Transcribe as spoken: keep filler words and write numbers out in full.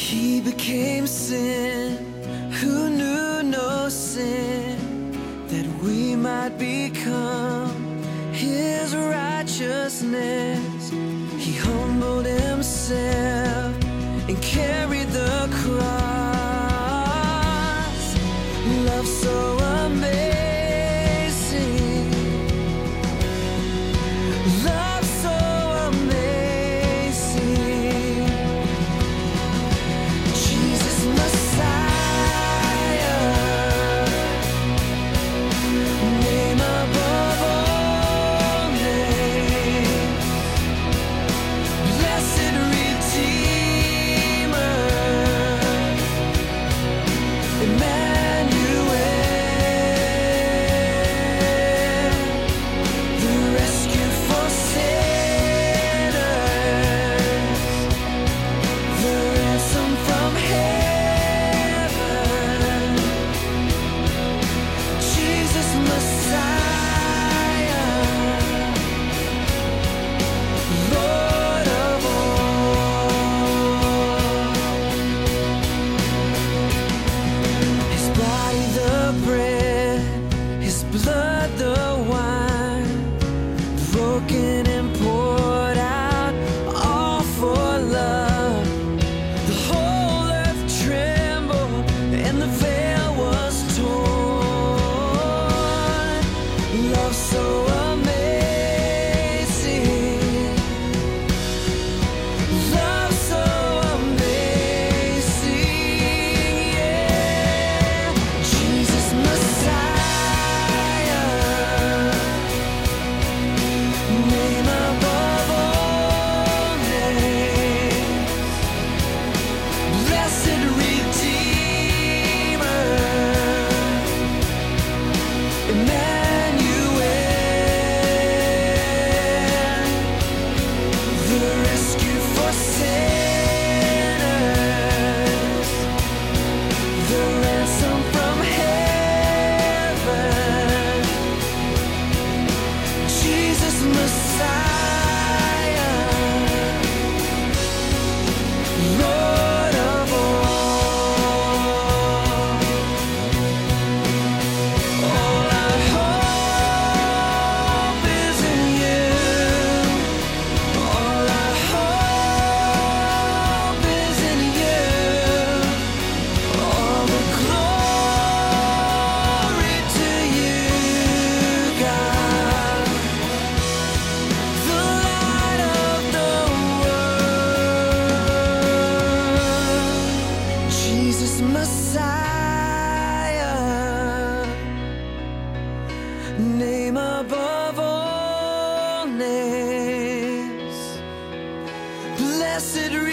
He became sin, who knew no sin, that we might become His righteousness. He humbled Himself and carried the cross. Love so amazing, love so amazing. Jesus Messiah, name above all names. Blessed Redeemer, Emmanuel, the rescue for sinners, the ransom from heaven. Jesus Messiah, Lord of all. His body the bread, His blood the wine, broken and poured out, all for love. The whole earth trembled and the veil was torn. Love so amazing, love so amazing, yeah. Jesus Messiah, name above all names. Blessed Redeemer, Emmanuel, the rescue for sinners, the ransom from heaven. Jesus Messiah, Lord of all. All our hope is in you. All our hope is in you. All the glory to you, God, the light of the world. Jesus Messiah, name above all names. Blessed